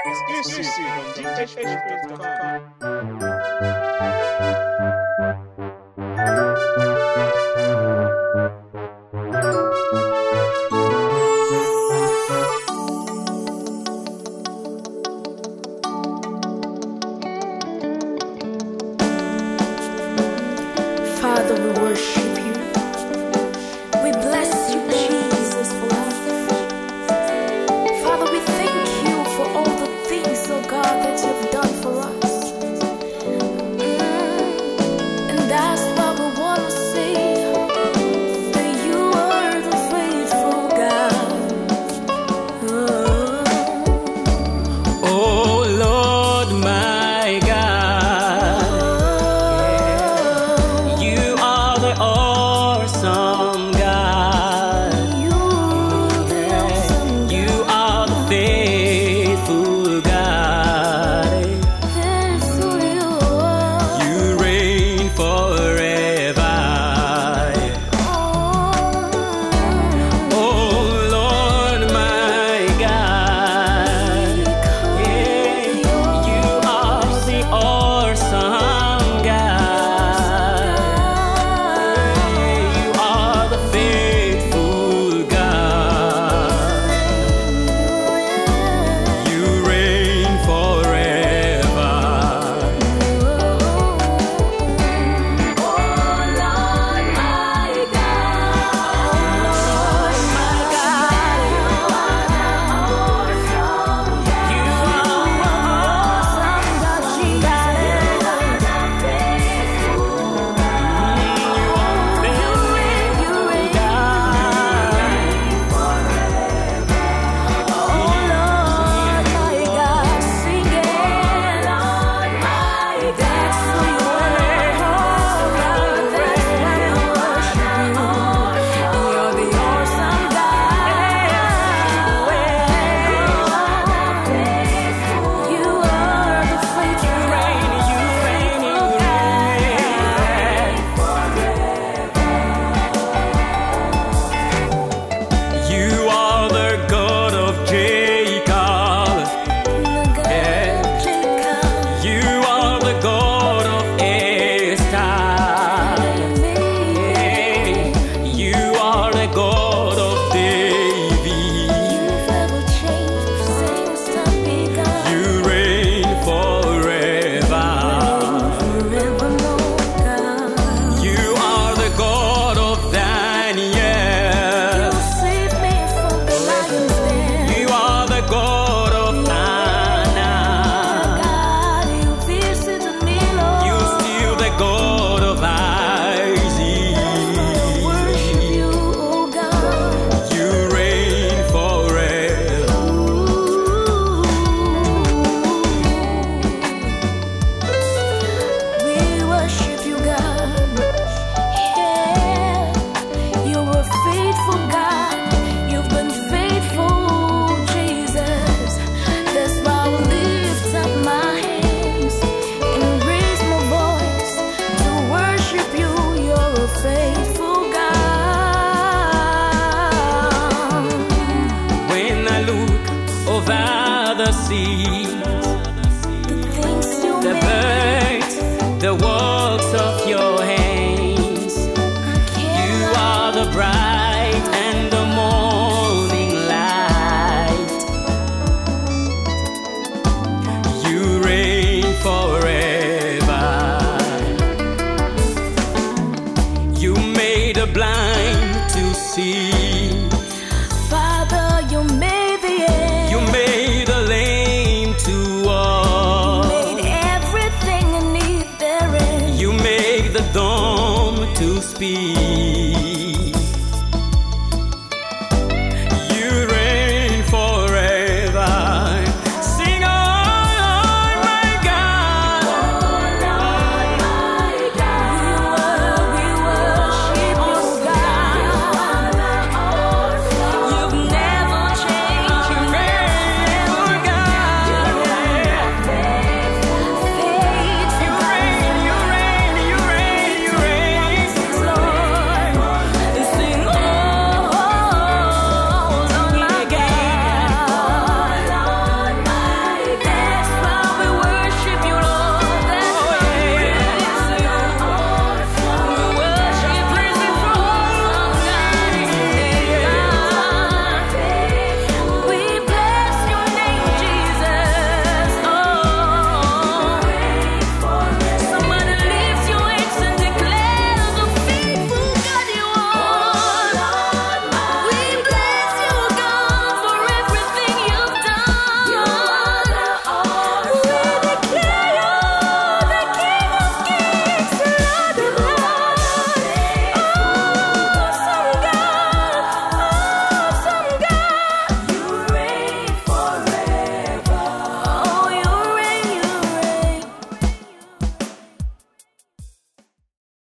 Exclusive from DJShowbiz.com. Father, we worship you. We bless you, Jesus, for life. Father, we thank you for all the things, oh God, that you've done for us. And that's why we want to say that you are the faithful God. Oh Lord, my God, you are the awesome God. You are the faithful God. You reign forever. Oh Lord, my God, you are the awesome God. You are the faithful God. You reign forever. You are the God of Jacob. You are the God of Esther. You are the God of David. You reign forever. You are the God of Daniel. You are the God of Anna. You still the God of Isaac. You reign forever. We worship you, God. Yeah, you're a faithful God. You've been faithful, Jesus. That's why I lift up my hands and raise my voice to worship you. You're a faithful God. When I look over the sea, The things you the make, birds, the works of your hands, I can't you are the bright and the morning light. You reign forever. You made the blind to see. Father, you made the air. You made the lame to walk. Made everything I need therein. You make the dumb to speak.